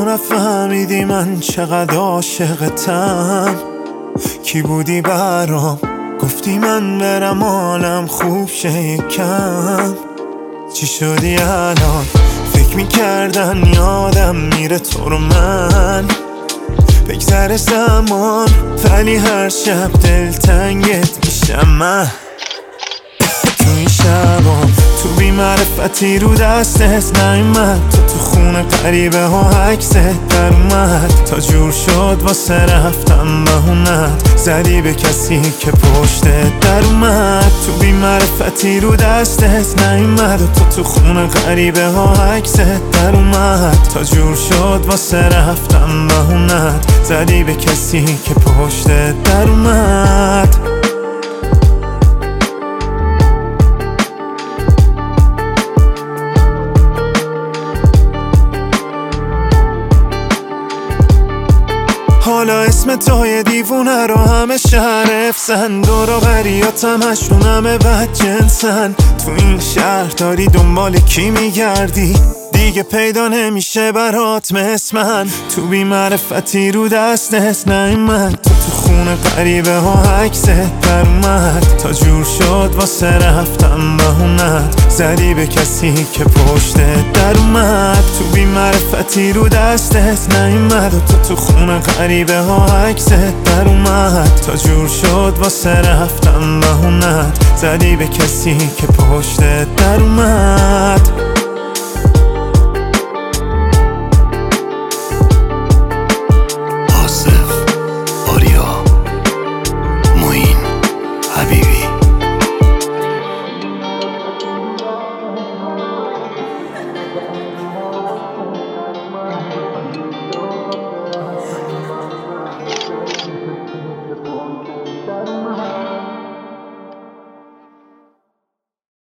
نفهمیدی من چقدر عاشقتم. کی بودی برام گفتی من برم حالم خوب شه یکم. چی شدی الان فکر میکردن یادم میره تو رو من. بگذره زمان ولی هر شب دلتنگت میشم من. تو این شبام تو بی‌معرفتی رو دستت نیومد. تو خونه غریبه ها عکست در اومد. تا جور شد واسه رفتم بهونت زدی به کسی که پشتت در اومد. تو بی‌معرفتی رو دستت نیومد و تو خونه غریبه ها عکست در اومد. تا جور شد واسه رفتم بهونت زدی به کسی که پشتت در اومد. حالا اسم توی دیوونه رو همه شهر افسن. دور و بریات همشون همه بد جنسن. تو این شهر داری دنبال کی میگردی؟ دیگه پیدا نمیشه برات مثل من. تو بی‌معرفتی رو دستت نیومد. تو خونه غریبه ها عکست در اومد. تا جور شد واسه رفتم بهونت زدی به کسی که پشتت در اومد. تو بی‌معرفتی رو دستت نیومد و تو خونه غریبه ها عکست در اومد. تا جور شد واسه رفتم بهونت زدی به کسی که پشتت در اومد.